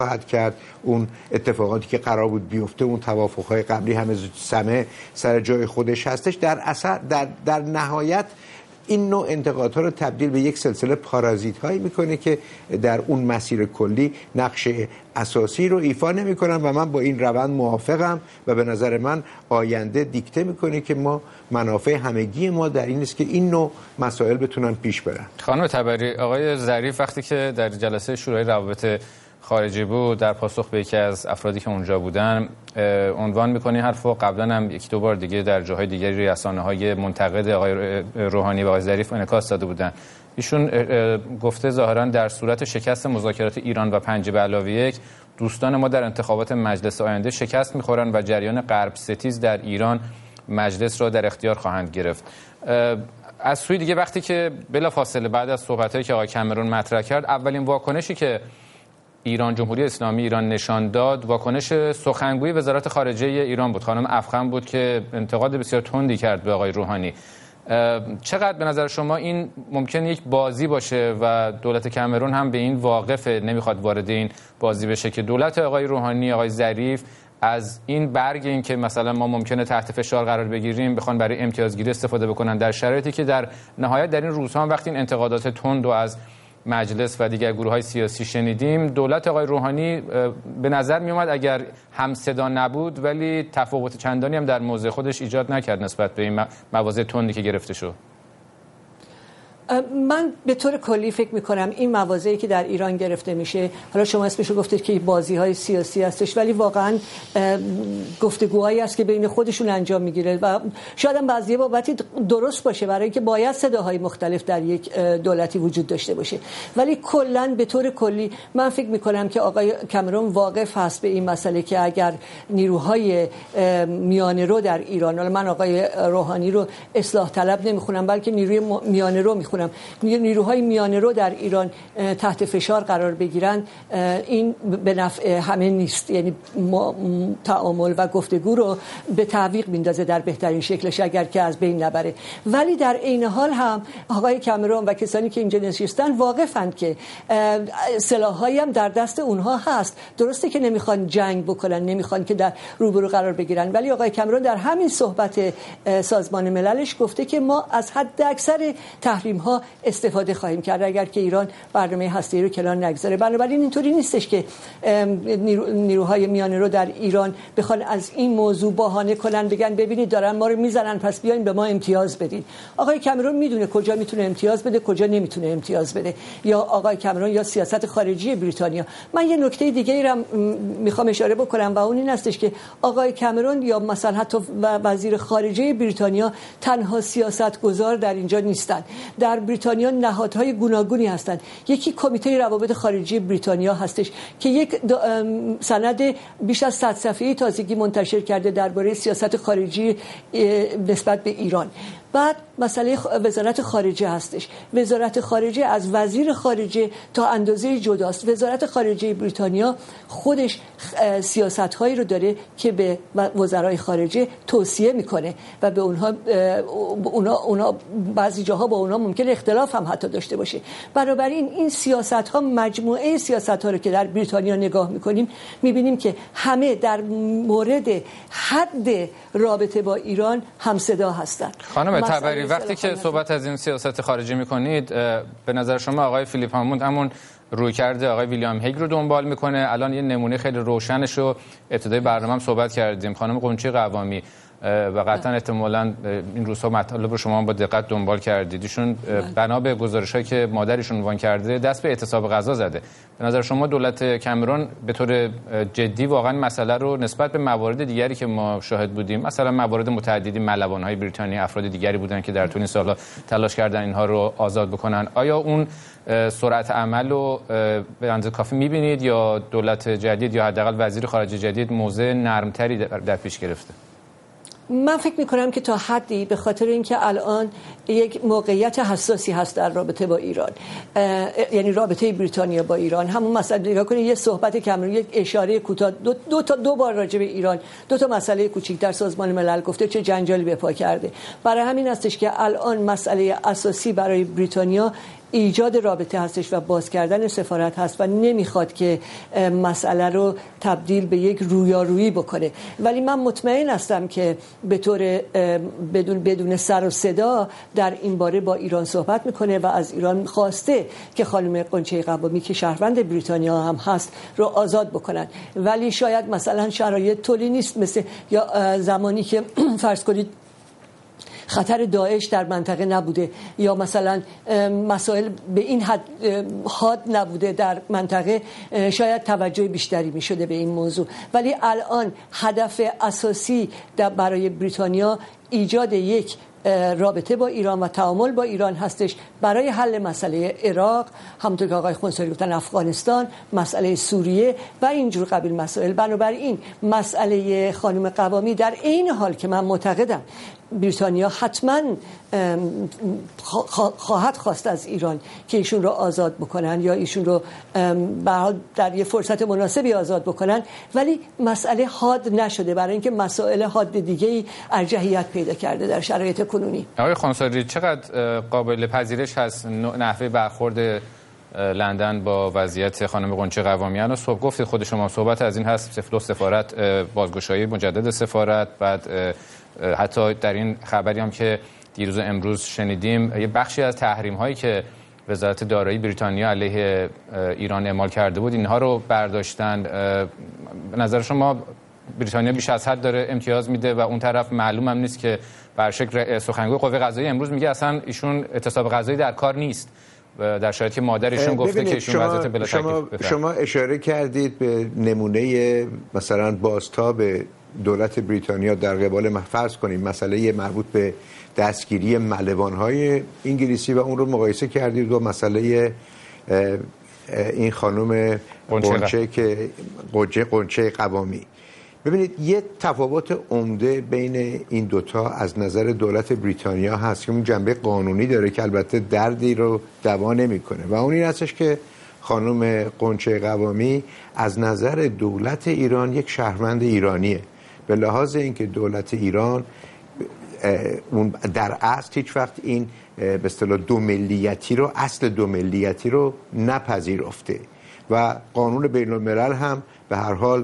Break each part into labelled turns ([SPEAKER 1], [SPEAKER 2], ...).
[SPEAKER 1] خواهد کرد. اون اتفاقاتی که قرار بود بیفته، اون توافق‌های قبلی همه سمه سر جای خودش هستش. در نهایت این نوع انتقادها رو تبدیل به یک سلسله پارازیت هایی میکنه که در اون مسیر کلی نقش اساسی رو ایفا نمیکنن و من با این روند موافقم و به نظر من آینده دیکته میکنه که ما منافع همگی ما در این است که این نوع مسائل بتونن پیش برن.
[SPEAKER 2] خانم تبری، آقای ظریف وقتی که در جلسه شورای روابط خارجی بود، در پاسخ به یکی از افرادی که اونجا بودن عنوان می‌کنی حرفو قبلا هم یکی دو بار دیگه در جاهای دیگری رسانه‌های منتقد آقای روحانی و آقای ظریف انعکاس داده بودن. ایشون گفته ظاهراً در صورت شکست مذاکرات ایران و 5+1 دوستان ما در انتخابات مجلس آینده شکست می‌خورن و جریان غرب ستیز در ایران مجلس را در اختیار خواهند گرفت. از سوی دیگه وقتی که بلافاصله بعد از صحبتایی که آقای کامرون مطرح کرد، اولین واکنشی که ایران، جمهوری اسلامی ایران نشان داد واکنش سخنگوی وزارت خارجه ایران بود، خانم افخم بود که انتقاد بسیار تندی کرد به آقای روحانی. چقدر به نظر شما این ممکن یک بازی باشه و دولت کامرون هم به این واقفه، نمیخواد وارد این بازی بشه که دولت آقای روحانی، آقای ظریف از این برگ این که مثلا ما ممکنه تحت فشار قرار بگیریم بخوان برای امتیازگیری استفاده بکنن، در شرایطی که در نهایت در این روزها وقتی این انتقادات تند و از مجلس و دیگر گروه‌های سیاسی شنیدیم، دولت آقای روحانی به نظر می اومد اگر هم صدا نبود ولی تفاوت چندانی هم در موضع خودش ایجاد نکرد نسبت به این مواضع تندی که گرفته شد.
[SPEAKER 3] من به طور کلی فکر می‌کنم این مواضعی که در ایران گرفته میشه، حالا شما اسمشو گفتید که بازی‌های سیاسی هستش، ولی واقعاً گفتگوهایی است که بین خودشون انجام میگیره و شاید هم بعضی بابتی درست باشه برای اینکه باید صداهای مختلف در یک دولتی وجود داشته باشه، ولی کلاً به طور کلی من فکر می‌کنم که آقای کامرون واقف هست به این مسئله که اگر نیروهای میانه‌رو در ایران، حالا من آقای روحانی رو اصلاح طلب نمی‌خونم بلکه نیروی میانه‌رو می‌خونم، نیروهای میانه‌رو در ایران تحت فشار قرار بگیرن، این به نفع همه نیست. یعنی تعامل و گفتگو رو به تعویق میندازه در بهترین شکلش اگر که از بین نبره. ولی در عین حال هم آقای کامرون و کسانی که اینجا نشستن واقفند که سلاح‌هایی هم در دست اونها هست. درسته که نمیخوان جنگ بکنن، نمیخوان که در روبرو قرار بگیرن، ولی آقای کامرون در همین صحبت سازمان مللش گفته که ما از حد اکثر تحریم‌ها استفاده خواهیم کرد اگر که ایران برنامه هسته‌ای رو کنار نگذاره. بنابراین اینطوری نیستش که نیروهای میانه‌رو در ایران بخوان از این موضوع بهانه کنن، بگن ببینید دارن ما رو میزنن پس بیاین به ما امتیاز بدین. آقای کامرون میدونه کجا میتونه امتیاز بده، کجا نمیتونه امتیاز بده، یا آقای کامرون یا سیاست خارجی بریتانیا. من یه نکته دیگه ای رو میخوام اشاره بکنم و اون این هستش که آقای کامرون یا مثلا حتی وزیر خارجه بریتانیا تنها سیاستگزار در اینجا نیستن. در بریتانیا نهادهای گوناگونی هستند. یکی کمیته روابط خارجی بریتانیا هستش که یک سند بیش از 100 صفحه‌ای تازگی منتشر کرده درباره سیاست خارجی نسبت به ایران. بعد مسئله وزارت خارجه هستش. وزارت خارجه از وزیر خارجه تا اندازه جداست. وزارت خارجه بریتانیا خودش سیاست‌هایی رو داره که به وزرای خارجه توصیه میکنه و به اونها بعضی جاها با اونها ممکن اختلاف هم حتی داشته باشه. بنابراین این سیاست‌ها، مجموعه سیاست‌ها رو که در بریتانیا نگاه میکنیم میبینیم که همه در مورد حد رابطه با ایران همصدا هستند.
[SPEAKER 2] خانم تبری، وقتی که صحبت از این سیاست خارجی میکنید، به نظر شما آقای فیلیپ هاموند همون رویکرد آقای ویلیام هیگ رو دنبال میکنه؟ الان یه نمونه خیلی روشنش رو ابتدای برنامه هم صحبت کردیم، خانم قنچی قوامی، و قطعا احتمالاً این روزها مطالب رو شما هم با دقت دنبال کردید. ایشون بنا به گزارش‌هایی که مادرشون عنوان کرده دست به اعتصاب غذا زده. به نظر شما دولت کامرون به طور جدی واقعا مسئله رو نسبت به موارد دیگری که ما شاهد بودیم، مثلا موارد متعددی ملوان‌های بریتانیا، افراد دیگری بودن که در طول این سال‌ها تلاش کردن اینها رو آزاد بکنن، آیا اون سرعت عمل رو به اندازه کافی می‌بینید یا دولت جدید یا حداقل وزیر خارجه جدید موضع نرم‌تری در پیش گرفته؟
[SPEAKER 3] من فکر می‌کنم که تا حدی به خاطر اینکه الان یک موقعیت حساسی هست در رابطه با ایران، یعنی رابطه بریتانیا با ایران، همون مسئله نگاه کنید، یه صحبت کامرون، یک اشاره کوتاه دو بار راجع به ایران، دو تا مسئله کوچیک در سازمان ملل گفته، چه جنجالی به پا کرده. برای همین هستش که الان مسئله اساسی برای بریتانیا ایجاد رابطه هستش و باز کردن سفارت هست و نمیخواد که مسئله رو تبدیل به یک رویارویی بکنه. ولی من مطمئن هستم که به طور بدون سر و صدا در این باره با ایران صحبت میکنه و از ایران خواسته که خانم قنچه قوامی که شهروند بریتانیا هم هست رو آزاد بکنن. ولی شاید مثلا شرایط طوری نیست مثل یا زمانی که فرض کنید خطر داعش در منطقه نبوده یا مثلا مسائل به این حد نبوده در منطقه، شاید توجه بیشتری می شده به این موضوع. ولی الان هدف اساسی برای بریتانیا ایجاد یک رابطه با ایران و تعامل با ایران هستش برای حل مسئله عراق، همونطور که آقای خونساری گفتن افغانستان، مسئله سوریه و اینجور قبیل مسائل. بنابراین مسئله خانم قوامی در این حال که من معتقدم بریتانیا حتما خواهد خواست از ایران که ایشون رو آزاد بکنن یا ایشون رو در یه فرصت مناسبی آزاد بکنن، ولی مسئله حاد نشده برای اینکه مسائل حاد دیگه‌ای ارجحیت پیدا کرده در شرایط کنونی.
[SPEAKER 2] آقای خونساری، چقدر قابل پذیرش هست نحوه برخورد لندن با وضعیت خانم قنچه قوامیان؟ و صبح گفتید خود شما صحبت از این هست سفارت بازگشایی مجدد سفارت، بعد حتی در این خبری هم که دیروز امروز شنیدیم یه بخشی از تحریم هایی که وزارت دارایی بریتانیا علیه ایران اعمال کرده بود اینها رو برداشتن. به نظر شما بریتانیا بیش از حد داره امتیاز میده و اون طرف معلوم هم نیست که بر شکل سخنگوی قوه قضاییه امروز میگه اصلا ایشون اعتصاب قضایی در کار نیست، در شرایطی که مادرشون گفته که ایشون وضعیت بلا تکلیف.
[SPEAKER 1] شما اشاره کردید به نمونه مثلا بازتاب دولت بریتانیا در قبال فرض کنیم مسئله مربوط به دستگیری ملوان‌های انگلیسی و اون رو مقایسه کردید با مسئله این خانم قنچه قوامی. ببینید یه تفاوت عمده بین این دوتا از نظر دولت بریتانیا هست که اون جنبه قانونی داره که البته دردی رو دوا نمی‌کنه و اون این هستش که خانم قنچه قوامی از نظر دولت ایران یک شهروند ایرانیه، به لحاظ اینکه دولت ایران اون در اصل هیچ وقت این به اصطلاح اصل دو ملیتی رو نپذیرفته و قانون بین الملل هم به هر حال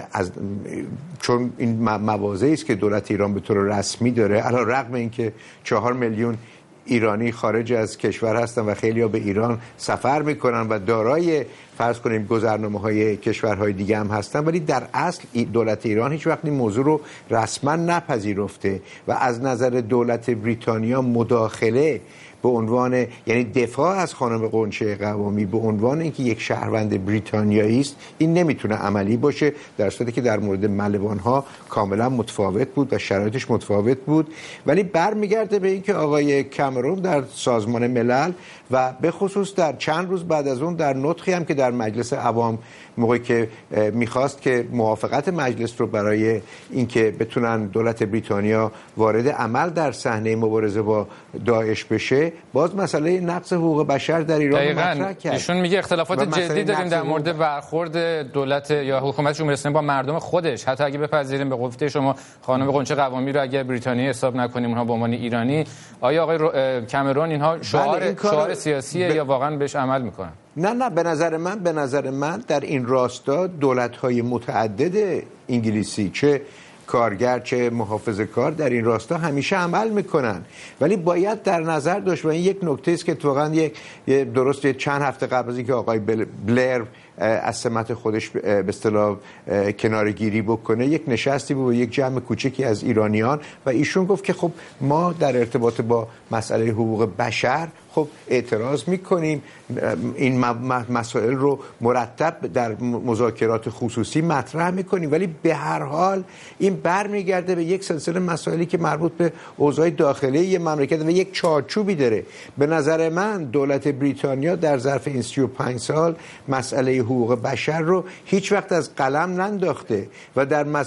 [SPEAKER 1] چون این مواضعی است که دولت ایران به طور رسمی داره، علی رغم اینکه 4 میلیون ایرانی خارج از کشور هستن و خیلی‌ها به ایران سفر میکنن و دارای فرض کنیم گذرنامه‌های کشورهای دیگه هم هستن، ولی در اصل دولت ایران هیچ وقت این موضوع رو رسما نپذیرفته و از نظر دولت بریتانیا مداخله به عنوان یعنی دفاع از خانم قنچه قوامی به عنوان اینکه یک شهروند بریتانیایی است این نمیتونه عملی باشه، در صورتی که در مورد ملوان‌ها کاملا متفاوت بود و شرایطش متفاوت بود. ولی برمیگرده به اینکه آقای کامرون در سازمان ملل و به خصوص در چند روز بعد از اون در نطقی هم که در مجلس عوام موقعی که میخواست که موافقت مجلس رو برای اینکه بتونن دولت بریتانیا وارد عمل در صحنه مبارزه با داعش بشه، باز مسئله نقض حقوق بشر در ایران مطرح کرد.
[SPEAKER 2] ایشون میگه اختلافات جدی داریم در مورد برخورد دولت یا حکومت جمهوری اسلامی با مردم خودش، حتی اگه بپذیریم به گفته شما خانم قنچه قوامی رو اگر بریتانیا حساب نکنیم اونها به عنوان ایرانی، آیا آقای کامرون اینها شعار سیاسیه یا واقعا بهش عمل میکنن؟
[SPEAKER 1] نه به نظر من در این راستا دولت‌های متعدد انگلیسی چه کارگر چه محافظه‌کار در این راستا همیشه عمل میکنن، ولی باید در نظر داشت و این یک نکته است که واقعا درست چند هفته قبل از اینکه آقای بلر از سمت خودش به اصطلاح کناره‌گیری بکنه یک نشستی بود یک جمع کوچکی از ایرانیان و ایشون گفت که خب ما در ارتباط با مسئله حقوق بشر خب اعتراض میکنیم، این مسائل رو مرتب در مذاکرات خصوصی مطرح میکنیم، ولی به هر حال این برمیگرده به یک سلسله مسائلی که مربوط به اوضاع داخلی یک مملکت و یک چارچوبی داره. به نظر من دولت بریتانیا در ظرف این 35 سال مسئله حقوق بشر رو هیچ وقت از قلم ننداخته و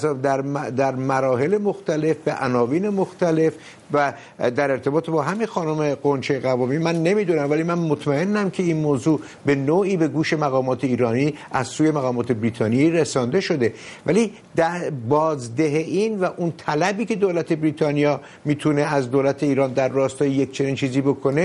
[SPEAKER 1] در مراحل مختلف به عناوین مختلف و در ارتباط با همین خانم قنچه قوامی من نمیدونم، ولی من مطمئنم که این موضوع به نوعی به گوش مقامات ایرانی از سوی مقامات بریتانیایی رسانده شده، ولی در بازده این و اون طلبی که دولت بریتانیا میتونه از دولت ایران در راستای یک چنین چیزی بکنه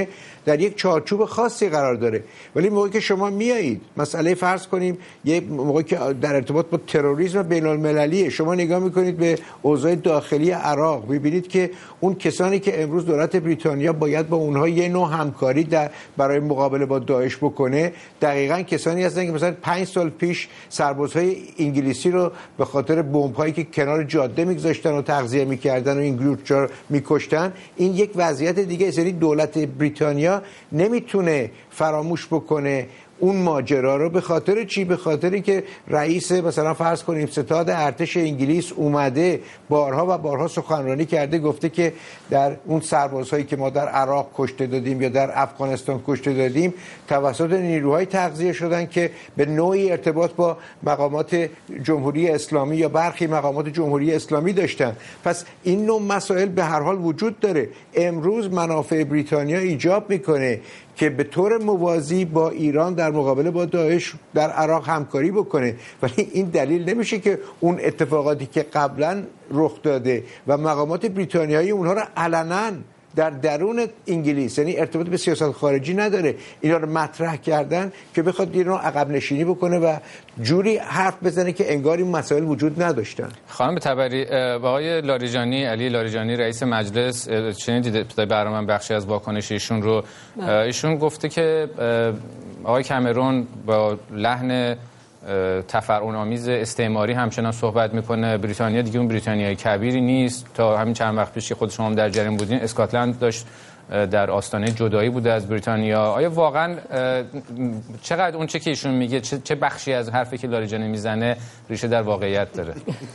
[SPEAKER 1] در یک چارچوب خاصی قرار داره. ولی موقعی که شما میایید مسئله فرض کنیم یه موقعی که در ارتباط با تروریسم بین‌المللیه، شما نگاه میکنید به اوضاع داخلی عراق، میبینید که اون کسانی که امروز دولت بریتانیا باید با اونها یه نوع همکاری برای مقابله با داعش بکنه، دقیقاً کسانی هستن که مثلا 5 سال پیش سربازهای انگلیسی رو به خاطر بمب‌هایی که کنار جاده میگذاشتن و تغذیه میکردن و این گروپ‌ها رو میکشتن. این یک وضعیت دیگه است. یعنی دولت بریتانیا نمیتونه فراموش بکنه اون ماجرا رو. به خاطر چی؟ به خاطری که رئیس مثلا فرض کنیم ستاد ارتش انگلیس اومده بارها و بارها سخنرانی کرده، گفته که در اون سربازهایی که ما در عراق کشته دادیم یا در افغانستان کشته دادیم توسط نیروهای تغذیه شدن که به نوعی ارتباط با مقامات جمهوری اسلامی یا برخی مقامات جمهوری اسلامی داشتن. پس این نوع مسائل به هر حال وجود داره. امروز منافع بریتانیا ایجاب میکنه که به طور موازی با ایران در مقابله با داعش در عراق همکاری بکنه، ولی این دلیل نمیشه که اون اتفاقاتی که قبلا رخ داده و مقامات بریتانیایی اونها رو علنا در درون انگلیس، یعنی ارتباط به سیاست خارجی نداره، اینا رو مطرح کردن که بخواد ایران عقب نشینی بکنه و جوری حرف بزنه که انگار این مسائل وجود نداشتن.
[SPEAKER 2] خانم تبری، آقای لاریجانی، علی لاریجانی رئیس مجلس، شنیدید برنامه بخشی از واکنش ایشون رو؟ ایشون گفته که آقای کامرون با لحن تفرعن‌آمیز استعماری همچنان صحبت میکنه. بریتانیا دیگه اون بریتانیای کبیری نیست. تا همین چند وقت پیش خود شما هم در جریان بودین، اسکاتلند داشت در آستانه جدایی بوده از بریتانیا. آیا واقعا چقدر اون چه که ایشون میگه، چه بخشی از حرفی که لاریجانی میزنه ریشه در واقعیت داره؟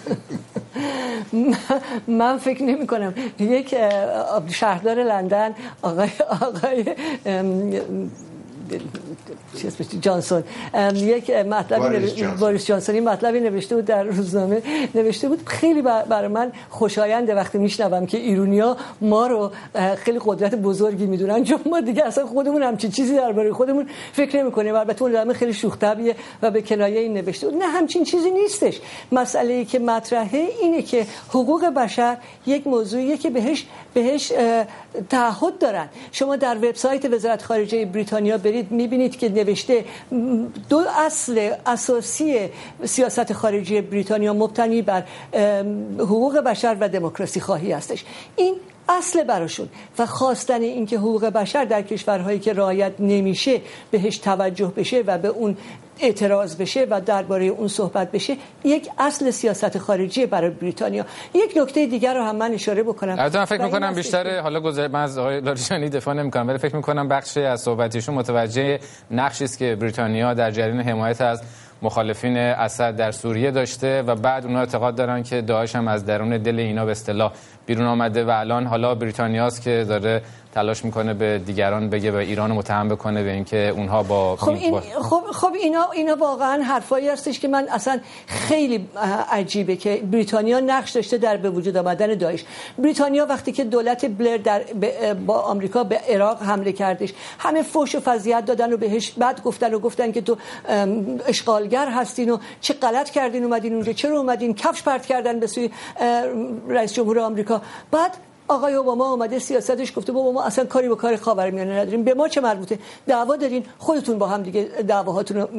[SPEAKER 3] من فکر نمی کنم. یک شهردار لندن آقای جانسون یک مطلبی بوریس جانسونی مطلبی نوشته بود در روزنامه، نوشته بود خیلی برای من خوشاینده وقتی میشنوم که ایرانیا ما رو خیلی قدرت بزرگی میدونن، چون ما دیگه اصلا خودمون همچین چیزی درباره خودمون فکر نمی‌کنیم. البته اون آدم خیلی شوخ طبعیه و به کنایه این نوشته بود. نه، همچین چیزی نیستش. مسئله‌ای که مطرحه اینه که حقوق بشر یک موضوعیه که بهش تعهد دارن. شما در وبسایت وزارت خارجه بریتانیا برید میبینید که نوشته دو اصل اساسی سیاست خارجی بریتانیا مبتنی بر حقوق بشر و دموکراسی خواهی هستش. این اصل براشون و خواستن این که حقوق بشر در کشورهایی که رعایت نمیشه بهش توجه بشه و به اون اعتراض بشه و درباره اون صحبت بشه یک اصل سیاست خارجی برای بریتانیا. یک نکته دیگر رو هم من اشاره بکنم.
[SPEAKER 2] البته فکر می‌کنم بیشتر حالا من از آقای لاریجانی دفاع نمی‌کنم، ولی فکر می‌کنم بخشی از صحبتیشون متوجه نقشی است که بریتانیا در جریان حمایت از مخالفین اسد در سوریه داشته و بعد اونها اعتقاد دارن که داعش هم از درون دل اینا به اصطلاح بیرون آمده و الان حالا بریتانیاست که داره تلاش میکنه به دیگران بگه و ایران متهم بکنه به اینکه اونها با
[SPEAKER 3] خب اینا واقعا حرفایی هستش که من اصلا خیلی عجیبه که بریتانیا نقش داشته در به وجود آمدن داعش. بریتانیا وقتی که دولت بلر با آمریکا به عراق حمله کردش، همه فوش و فضیحت دادن و بهش بعد گفتن که تو اشغالگر هستین و چه غلط کردین اومدین اونجا، چرا اومدین، کفش پرت کردن به سوی رئیس جمهور آمریکا. بعد آقای اوباما اومده سیاستش گفته بابا ما اصلا کاری با کار خاورمیانه نداریم، به ما چه مربوطه، دعوا دارین خودتون با هم دیگه دعواهاتون رو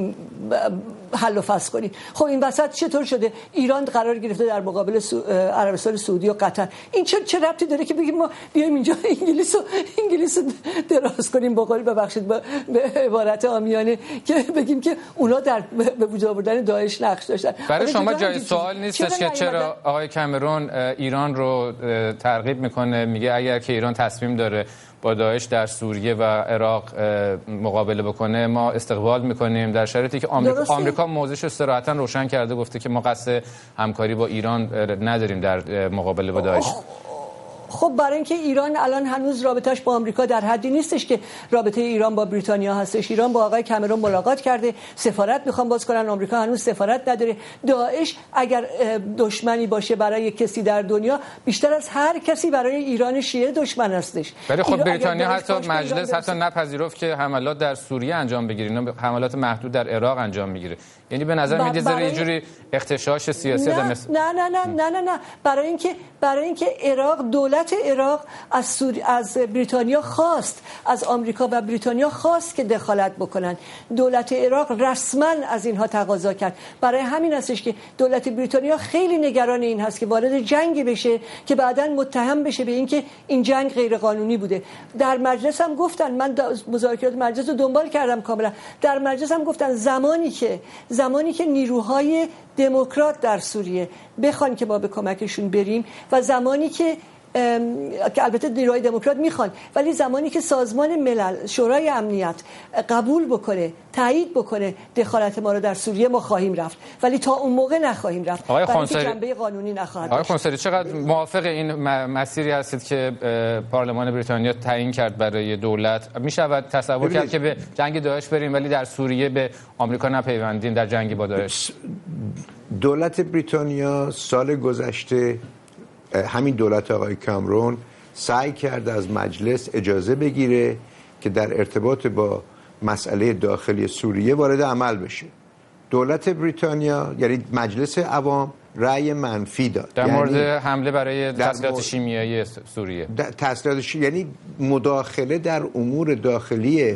[SPEAKER 3] حل و فصل کنین. خب این وسط چطور شده ایران قرار گرفته در مقابل عربستان سعودی و قطر؟ این چه ربطی داره که بگیم ما بیایم اینجا انگلیس رو دراز کنیم، ببخشید به عبارت عامیانه که بگیم که اونا در به وجود آوردن داعش نقش داشتن.
[SPEAKER 2] برای شما جای سوال نیستش که چرا آقای کامرون ایران رو ترغیب میکنه، میگه اگر که ایران تصمیم داره با داعش در سوریه و عراق مقابله بکنه ما استقبال میکنیم، در شرایطی که آمریکا موضعش رو صراحتاً روشن کرده، گفته که ما قصد همکاری با ایران نداریم در مقابله با داعش.
[SPEAKER 3] خب برای اینکه ایران الان هنوز رابطه‌اش با آمریکا در حدی نیستش که رابطه ایران با بریتانیا هستش. ایران با آقای کامرون ملاقات کرده، سفارت میخوان باز کنن، آمریکا هنوز سفارت نداره. داعش اگر دشمنی باشه برای کسی در دنیا، بیشتر از هر کسی برای ایران شیعه دشمن هستش.
[SPEAKER 2] ولی خب بریتانیا حتی مجلس حتی نپذیرفت که حملات در سوریه انجام بگیرین، حملات محدود در عراق انجام میگیره. یعنی به نظر میاد یه جوری اختشاش سیاسی
[SPEAKER 3] نه برای اینکه عراق دولت دولت عراق از بریتانیا خواست، از آمریکا و بریتانیا خواست که دخالت بکنن. دولت عراق رسما از اینها تقاضا کرد. برای همین هستش که دولت بریتانیا خیلی نگران این هست که وارد جنگی بشه که بعداً متهم بشه به اینکه این جنگ غیر قانونی بوده. در مجلس هم گفتن، من مذاکرات مجلس رو دنبال کردم کاملا، در مجلس هم گفتن زمانی که نیروهای دموکرات در سوریه بخوان که ما به کمکشون بریم و زمانی که البته نیروهای دموکرات میخوان، ولی زمانی که سازمان ملل، شورای امنیت قبول بکنه، تایید بکنه دخالت ما رو در سوریه، ما خواهیم رفت، ولی تا اون موقع نخواهیم رفت.
[SPEAKER 2] آقای خونسری،
[SPEAKER 3] جنبه قانونی نخواهد.
[SPEAKER 2] آقای خونسری چقدر موافق این مسیری هستید که پارلمان بریتانیا تعیین کرد برای دولت؟ میشود تصور کرد که به جنگ داعش بریم ولی در سوریه به آمریکا نپیوندیم در جنگ با داعش؟
[SPEAKER 1] دولت بریتانیا سال گذشته، همین دولت آقای کامرون سعی کرد از مجلس اجازه بگیره که در ارتباط با مسئله داخلی سوریه وارد عمل بشه. دولت بریتانیا یعنی مجلس عوام رأی منفی داد
[SPEAKER 2] در مورد حمله برای تسلیحات شیمیایی سوریه.
[SPEAKER 1] یعنی مداخله در امور داخلیه،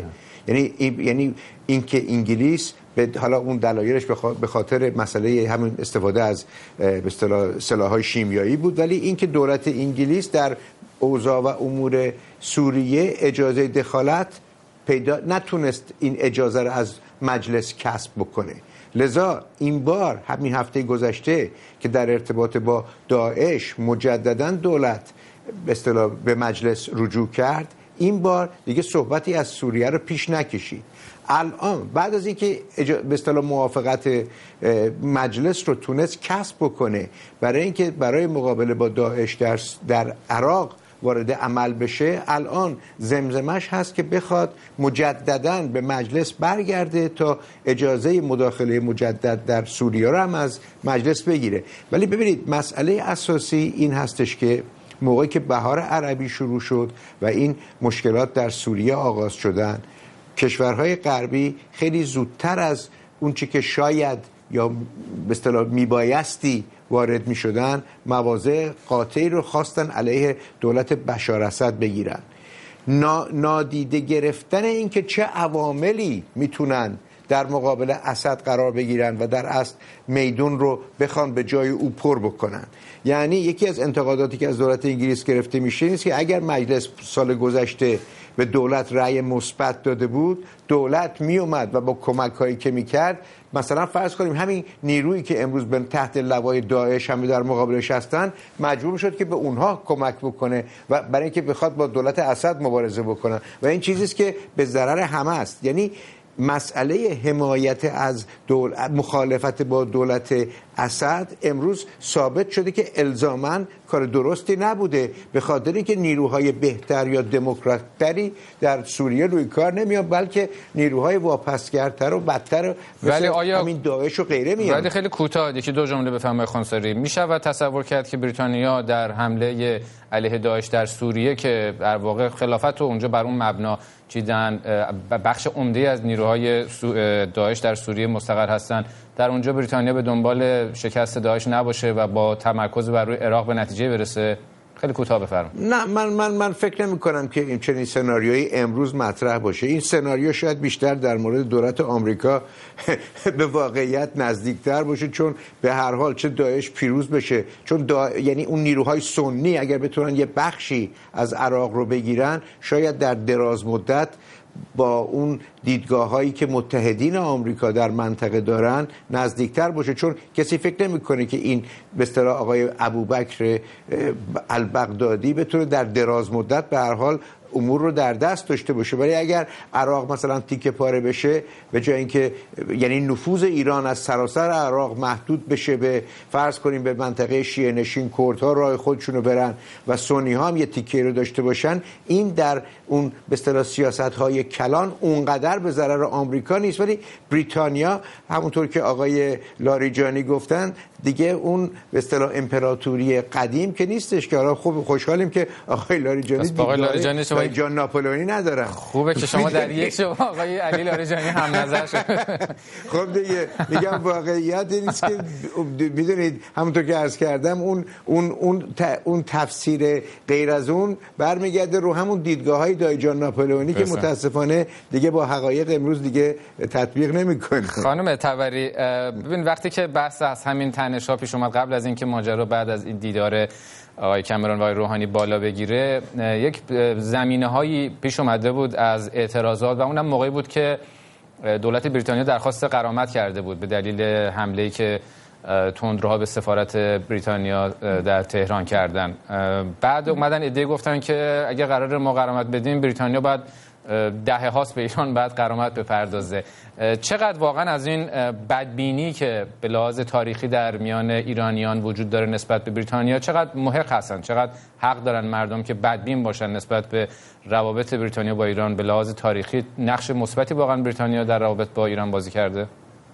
[SPEAKER 1] یعنی اینکه انگلیس حالا اون دلایلش به خاطر مسئله همین استفاده از به اصطلاح سلاح‌های شیمیایی بود، ولی اینکه دولت انگلیس در اوضاع و امور سوریه اجازه دخالت پیدا نتونست این اجازه رو از مجلس کسب بکنه. لذا این بار همین هفته گذشته که در ارتباط با داعش مجدداً دولت به اصطلاح به مجلس رجوع کرد، این بار دیگه صحبتی از سوریه رو پیش نکشید. الان بعد از اینکه به اصطلاح موافقت مجلس رو تونست کسب بکنه برای اینکه برای مقابله با داعش در عراق وارد عمل بشه، الان زمزمش هست که بخواد مجدداً به مجلس برگرده تا اجازه مداخله مجدد در سوریه رو هم از مجلس بگیره. ولی ببینید مسئله اساسی این هستش که موقعی که بهار عربی شروع شد و این مشکلات در سوریه آغاز شدن، کشورهای غربی خیلی زودتر از اون چی که شاید یا به اصطلاح میبایستی وارد میشدن، مواضع قاطعی رو خواستن علیه دولت بشار اسد بگیرن. نادیده گرفتن این که چه عواملی میتونن در مقابل اسد قرار بگیرن و در اصل میدون رو بخوان به جای او پر بکنن. یعنی یکی از انتقاداتی که از دولت انگلیس گرفته میشه نیست که اگر مجلس سال گذشته به دولت رأی مثبت داده بود، دولت می اومد و با کمک‌هایی که میکرد، مثلا فرض کنیم همین نیرویی که امروز به تحت لوای داعش هم در مقابلش هستن، مجبور شد که به اونها کمک بکنه و برای اینکه بخواد با دولت اسد مبارزه بکنه و این چیزی است که به ضرر همه است. یعنی مسئله حمایت از مخالفت با دولت اسد امروز ثابت شده که الزاماً کار درستی نبوده، به خاطر اینکه نیروهای بهتر یا دموکرات‌تری در سوریه روی کار نمیان، بلکه نیروهای واپسگرتر و بدتر مثل همین داعش و غیره میان.
[SPEAKER 2] ولی خیلی کوتاه یکی دو جمله بفرمایید خانساری. میشود تصور کرد که بریتانیا در حمله علیه داعش در سوریه که در واقع خلافت رو اونجا بر اون مبنا چیدن، بخش عمده از نیروهای داعش در سوریه مستقر هستن، در اونجا بریتانیا به دنبال شکست داعش نباشه و با تمرکز بر روی عراق به نتیجه برسه؟ خیلی کوتاه بفرمایید.
[SPEAKER 1] نه، من فکر نمی کنم که این چنین سناریویی امروز مطرح باشه. این سناریو شاید بیشتر در مورد دولت آمریکا به واقعیت نزدیکتر باشه، چون به هر حال چه داعش پیروز بشه، چون یعنی اون نیروهای سنی اگر بتونن یه بخشی از عراق رو بگیرن، شاید در دراز مدت با اون دیدگاه‌هایی که متحدین آمریکا در منطقه دارن نزدیکتر باشه، چون کسی فکر نمی‌کنه که این به اصطلاح آقای ابوبکر البغدادی بتونه در دراز مدت به هر حال امور رو در دست داشته باشه. ولی اگر عراق مثلا تیکه پاره بشه، به جای اینکه یعنی نفوذ ایران از سراسر عراق محدود بشه به فرض کنیم به منطقه شیعه نشین کردها راه خودشونو برن و سنی ها هم یه تیکه رو داشته باشن، این در اون به اصطلاح سیاست‌های کلان اونقدر به ضرر آمریکا نیست. ولی بریتانیا همونطور که آقای لاریجانی گفتن دیگه اون به اصطلاح امپراتوری قدیم که نیستش، که حالا خوب خوشحالیم که آقای لاریجانی جان ناپلئونی ندارن.
[SPEAKER 2] خوبه که شما در یک جا آقای علی لاریجانی هم نظر شد.
[SPEAKER 1] خب دیگه میگم واقعیت نیست که میدونید همونطور که عرض کردم اون تفسیر غیر از اون برمیگرده رو همون دیدگاه‌های دایی جان ناپلئونی که متاسفانه دیگه با حقایق امروز دیگه تطبیق نمی‌کنه.
[SPEAKER 2] خانم طبری، ببین وقتی که بحث از همین تنش‌ها پیش اومد قبل از اینکه ماجرا بعد از این دیدار آقای کامرون و آقای روحانی بالا بگیره، یک زمینه‌هایی پیش اومده بود از اعتراضات و اونم موقعی بود که دولت بریتانیا درخواست غرامت کرده بود به دلیل حمله‌ای که تندروها به سفارت بریتانیا در تهران کردن. بعد اومدن ایده گفتن که اگه قرار ما غرامت بدیم بریتانیا باید دهه هاست به ایران باید غرامت بپردازه. چقدر واقعا از این بدبینی که به لحاظ تاریخی در میان ایرانیان وجود داره نسبت به بریتانیا چقدر محق هستن، چقدر حق دارن مردم که بدبین باشن نسبت به روابط بریتانیا با ایران؟ به لحاظ تاریخی نقش مثبتی واقعا بریتانیا در روابط با ایران بازی کرده؟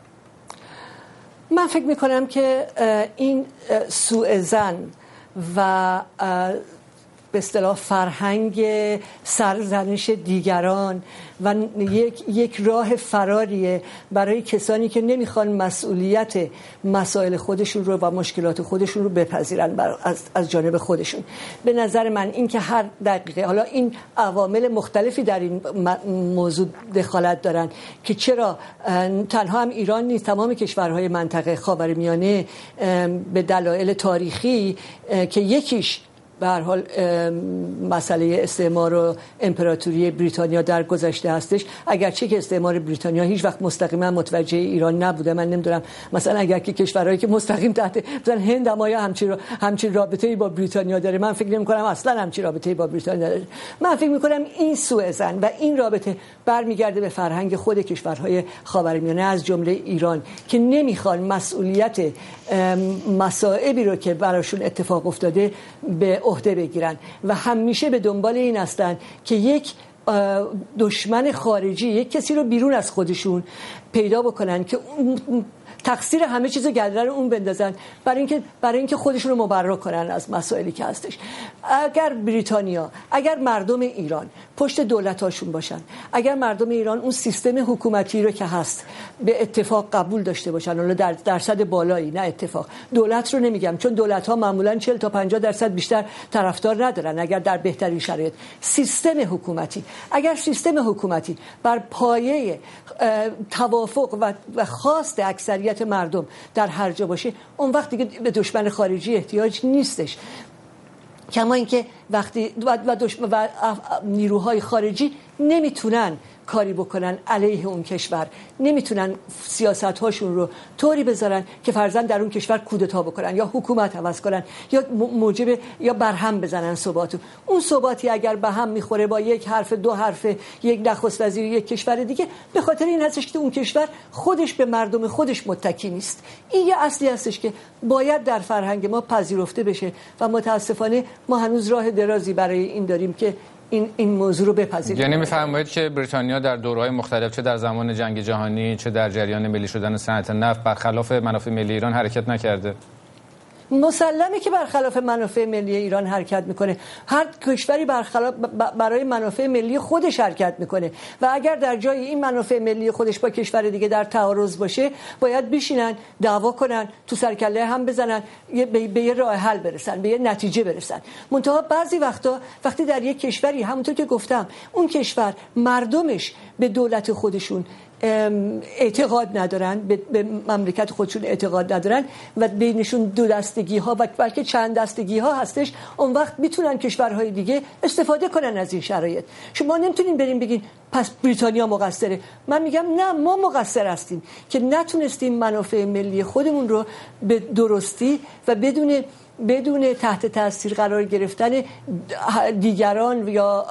[SPEAKER 3] من فکر میکنم که این سوء ظن و به اصطلاح فرهنگ سرزنش دیگران و یک راه فراریه برای کسانی که نمیخوان مسئولیت مسائل خودشون رو و مشکلات خودشون رو بپذیرن از جانب خودشون. به نظر من این که هر دقیقه، حالا این عوامل مختلفی در این موضوع دخالت دارن که چرا تنها هم ایران نیست، تمام کشورهای منطقه خاورمیانه به دلایل تاریخی که یکیش به هر حال مسئله استعمار و امپراتوری بریتانیا در گذشته هستش، اگرچه که استعمار بریتانیا هیچ وقت مستقیما متوجه ایران نبوده. من نمیدونم مثلا اگر که کشورهایی که مستقیم تحت مثلا هند هم آیا همچین رابطه‌ای با بریتانیا داره، من فکر نمی‌کنم اصلا همچین رابطه‌ای با بریتانیا داره. من فکر می‌کنم این سوء ظن و این رابطه برمیگرده به فرهنگ خود کشورهای خاورمیانه از جمله ایران که نمیخوان مسئولیت مصائبی رو که براشون اتفاق افتاده به عهده بگیرن و همیشه به دنبال این هستن که یک دشمن خارجی، یک کسی رو بیرون از خودشون پیدا بکنن که تقصیر همه چیز گردن اون بندازن برای اینکه خودشون رو مبرا کنن از مسائلی که هستش. اگر بریتانیا، اگر مردم ایران پشت دولتاشون باشن، اگر مردم ایران اون سیستم حکومتی رو که هست به اتفاق قبول داشته باشن، حالا در درصد بالایی، نه اتفاق، دولت رو نمیگم چون دولت ها معمولا 40 تا 50% بیشتر طرفدار ندارن، اگر در بهترین شرایط سیستم حکومتی، اگر سیستم حکومتی بر پایه توافق و خواست اکثریت مردم در هر جا باشه، اون وقت دیگه به دشمن خارجی احتیاج نیستش. کما اینکه وقتی و نیروهای خارجی نمیتونن کاری بکنن علیه اون کشور، نمیتونن سیاست‌هاشون رو طوری بذارن که فرضاً در اون کشور کودتا بکنن یا حکومت عوض کنن یا موجب یا برهم بزنن ثباتو. اون ثباتی اگر به هم میخوره با یک حرف، دو حرف یک نخست وزیر یک کشور دیگه، به خاطر این هستش که اون کشور خودش به مردم خودش متکی نیست. این یه اصلی هستش که باید در فرهنگ ما پذیرفته بشه و متاسفانه ما هنوز راه درازی برای این داریم که این موضوع رو بپذیریم.
[SPEAKER 2] یعنی می‌فرمایید که بریتانیا در دوره‌های مختلف، چه در زمان جنگ جهانی چه در جریان ملی شدن صنعت نفت، برخلاف منافع ملی ایران حرکت نکرده؟
[SPEAKER 3] مسلمه که برخلاف منافع ملی ایران حرکت میکنه. هر کشوری برای منافع ملی خودش حرکت میکنه و اگر در جای این منافع ملی خودش با کشور دیگه در تعارض باشه، باید بشینن دعوا کنن، تو سرکله هم بزنن، به یه راه حل برسن، به یه نتیجه برسن. منتها بعضی وقتا وقتی در یک کشوری، همونطور که گفتم، اون کشور مردمش به دولت خودشون اعتقاد ندارن، به مملکت خودشون اعتقاد ندارن و بینشون دو دستگی ها و بلکه چند دستگی ها هستش، اون وقت میتونن کشورهای دیگه استفاده کنن از این شرایط. شما نمیتونین بریم بگین پس بریتانیا مقصره. من میگم نه، ما مقصر هستیم که نتونستیم منافع ملی خودمون رو به درستی و بدون تحت تاثیر قرار گرفتن دیگران یا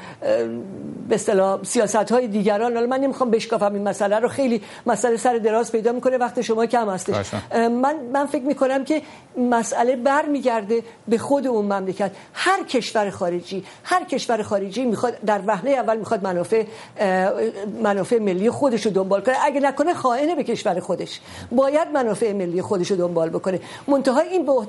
[SPEAKER 3] به اصطلاح سیاست‌های دیگران. حالا من نمیخوام بشکافم این مسئله رو، خیلی مسئله سر دراز پیدا میکنه، وقت شما کم هستش. من فکر میکنم که مسئله برمیگرده به خود اون مملکت. هر کشور خارجی میخواد در وهله اول میخواد منافع ملی خودش رو دنبال کنه. اگه نکنه خائنه به کشور خودش. باید منافع ملی خودش رو دنبال بکنه. منتها این به عهده اون کشور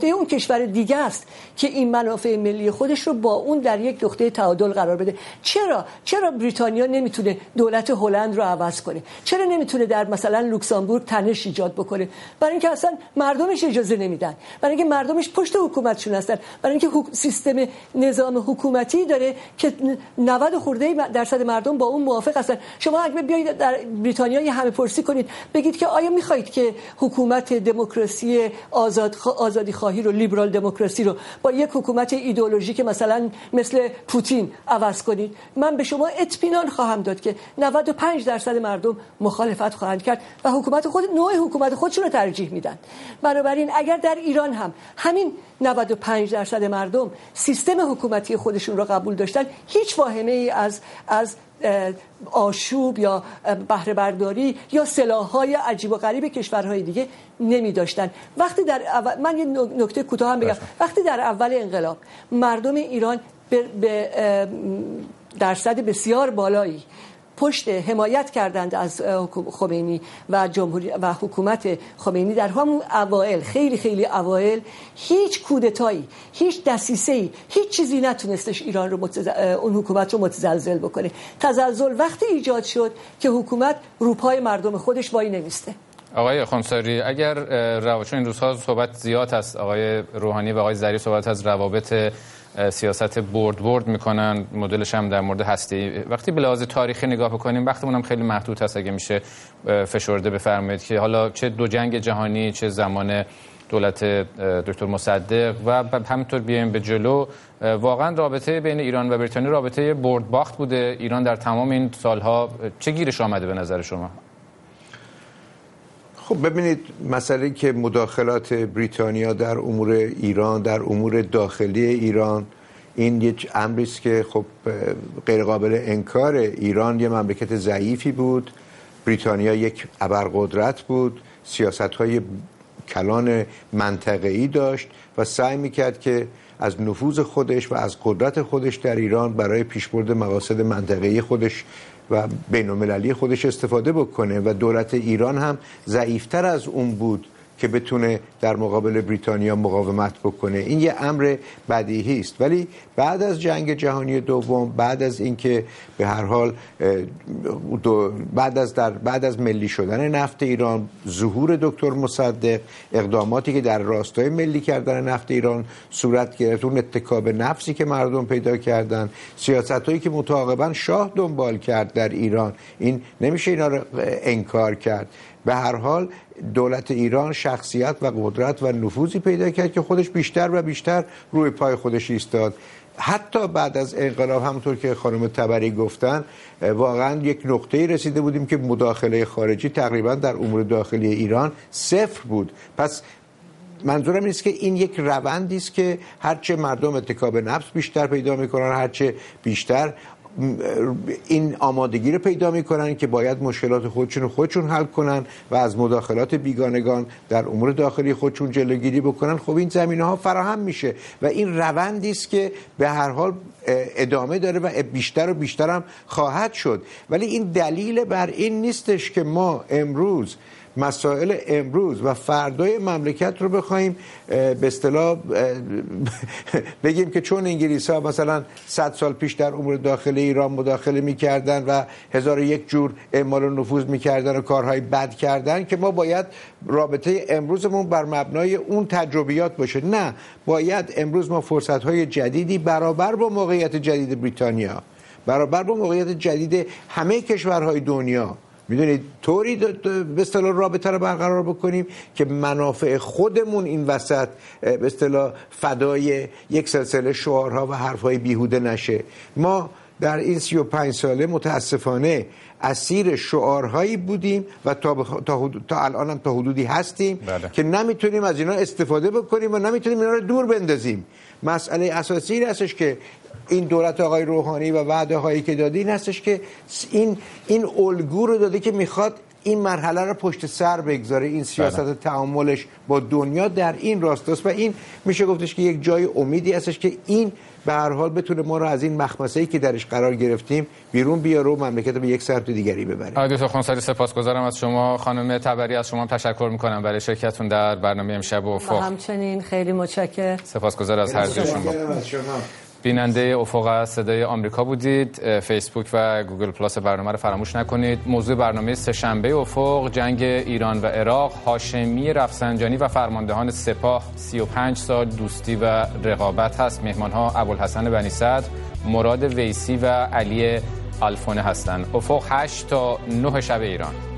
[SPEAKER 3] کشور دیگه است که این منافع ملی خودش رو با اون در یک نقطه تعادل قرار بده. چرا بریتانیا نمیتونه دولت هلند رو عوض کنه؟ چرا نمیتونه در مثلا لوکزامبورگ تنش ایجاد بکنه؟ برای اینکه اصلا مردمش اجازه نمیدن، برای اینکه مردمش پشت حکومتشون هستن، برای اینکه سیستم نظام حکومتی داره که 90% مردم با اون موافق هستن. شما اگه بیایید در بریتانیا یه همه پرسی کنید بگید که آیا میخواهید که حکومت دموکراسی آزادی خواهی رو، لیبرال دموکراسی رو با یک حکومت ایدئولوژیک مثلا مثل پوتین عوض کنید؟ من به شما اطمینان خواهم داد که 95% مردم مخالفت خواهند کرد و نوع حکومت خودشون رو ترجیح میدن. بنابراین اگر در ایران هم همین 95% مردم سیستم حکومتی خودشون رو قبول داشتن، هیچ واهمه ای از آشوب یا بهره برداری یا سلاح‌های عجیب و غریب کشورهای دیگه نمی داشتن. وقتی من یه نکته کوتاه هم بگم، وقتی در اول انقلاب مردم ایران به درصد بسیار بالایی پشت حمایت کردند از خمینی و جمهوری و حکومت خمینی، در همون اوایل، خیلی اوایل، هیچ کودتایی، هیچ دسیسه‌ای، هیچ چیزی نتونستش ایران رو اون حکومت رو متزلزل بکنه. تزلزل وقتی ایجاد شد که حکومت روپای مردم خودش وای نمیسته.
[SPEAKER 2] آقای خونساری، اگر چون این روزها صحبت زیاد هست، آقای روحانی و آقای ظریف صحبت از روابط سیاست برد میکنن، مدلش هم در مورد هستی. وقتی به لحاظ تاریخی نگاه بکنیم، وقتمون هم خیلی محدود هست، اگه میشه فشرده بفرمایید که حالا چه دو جنگ جهانی، چه زمان دولت دکتر مصدق و همینطور بیایم به جلو، واقعا رابطه بین ایران و بریتانیا رابطه برد باخت بوده؟ ایران در تمام این سالها چه گیرش آمده به نظر شما؟
[SPEAKER 1] خب ببینید، مسئله که مداخلات بریتانیا در امور ایران، در امور داخلی ایران، این یک امری است که خب غیر قابل انکار. ایران یه مملکت ضعیفی بود، بریتانیا یک ابرقدرت بود، سیاست‌های کلان منطقه‌ای داشت و سعی می‌کرد که از نفوذ خودش و از قدرت خودش در ایران برای پیشبرد مقاصد منطقه‌ای خودش و بین‌المللی خودش استفاده بکنه و دولت ایران هم ضعیفتر از اون بود که بتونه در مقابل بریتانیا مقاومت بکنه. این یه امر بدیهی است. ولی بعد از جنگ دوم، بعد از اینکه به هر حال بعد از ملی شدن نفت ایران، ظهور دکتر مصدق، اقداماتی که در راستای ملی کردن نفت ایران صورت گرفت، اون اتکا به نفسی که مردم پیدا کردن، سیاستایی که متعاقباً شاه دنبال کرد در ایران، این نمیشه اینا رو انکار کرد. به هر حال دولت ایران شخصیت و قدرت و نفوذی پیدا کرد که خودش بیشتر و بیشتر روی پای خودش ایستاد. حتی بعد از انقلاب، همونطور که خانم تبری گفتن، واقعا یک نقطه‌ای رسیده بودیم که مداخله خارجی تقریبا در امور داخلی ایران صفر بود. پس منظورم این است که این یک روندی است که هرچه مردم اتکا به نفس بیشتر پیدا می‌کنن، هرچه بیشتر این آمادگی رو پیدا میکنن که باید مشکلات خودشون حل کنن و از مداخلات بیگانگان در امور داخلی خودشون جلوگیری بکنن. خب این زمینه‌ها فراهم میشه و این روندی است که به هر حال ادامه داره و بیشتر و بیشتر هم خواهد شد. ولی این دلیل بر این نیستش که ما امروز مسائل امروز و فردای مملکت رو بخوایم به اصطلاح بگیم که چون انگلیس‌ها مثلا 100 سال پیش در امور داخلی ایران مداخله می‌کردن و 1001 جور اعمال و نفوذ می‌کردن و کارهای بد کردن، که ما باید رابطه امروزمون بر مبنای اون تجربیات باشه. نه، باید امروز ما فرصت‌های جدیدی برابر با موقعیت جدید بریتانیا، برابر با موقعیت جدید همه کشورهای دنیا، میدونید، طوری به اصطلاح رابطه رو برقرار بکنیم که منافع خودمون این وسط به اصطلاح فدای یک سلسله شعارها و حرفهای بیهوده نشه. ما در این 35 ساله متاسفانه اسیر شعارهایی بودیم و تا الان هم تا حدودی هستیم که نمیتونیم از اینا استفاده بکنیم و نمیتونیم اینا رو دور بندازیم. مسئله اساسی این هستش که این دولت آقای روحانی و وعده هایی که داده این هستش که این الگو رو داده که میخواد این مرحله رو پشت سر بگذاره. این سیاست تعاملش با دنیا در این راستاست و این میشه گفتش که یک جای امیدی هستش که این به هر حال بتونه ما رو از این مخمسه‌ای که درش قرار گرفتیم بیرون بیاره و مملکت به یک سمت دیگری ببره.
[SPEAKER 2] آقای دکتر خونساری سپاسگزارم از شما. خانم تبری از شما تشکر میکنم برای شرکتتون در برنامه امشب افق.
[SPEAKER 3] همچنین خیلی متشکرم.
[SPEAKER 2] سپاسگزار از هر دوی شما. بیننده افق از صدای آمریکا بودید. فیسبوک و گوگل پلاس برنامه رو فراموش نکنید. موضوع برنامه سه‌شنبه افق جنگ ایران و عراق، هاشمی رفسنجانی و فرماندهان سپاه 35 سال دوستی و رقابت هست. مهمان‌ها ابوالحسن بنی صدر، مراد ویسی و علی الفونه هستند. افق 8 تا 9 شب ایران.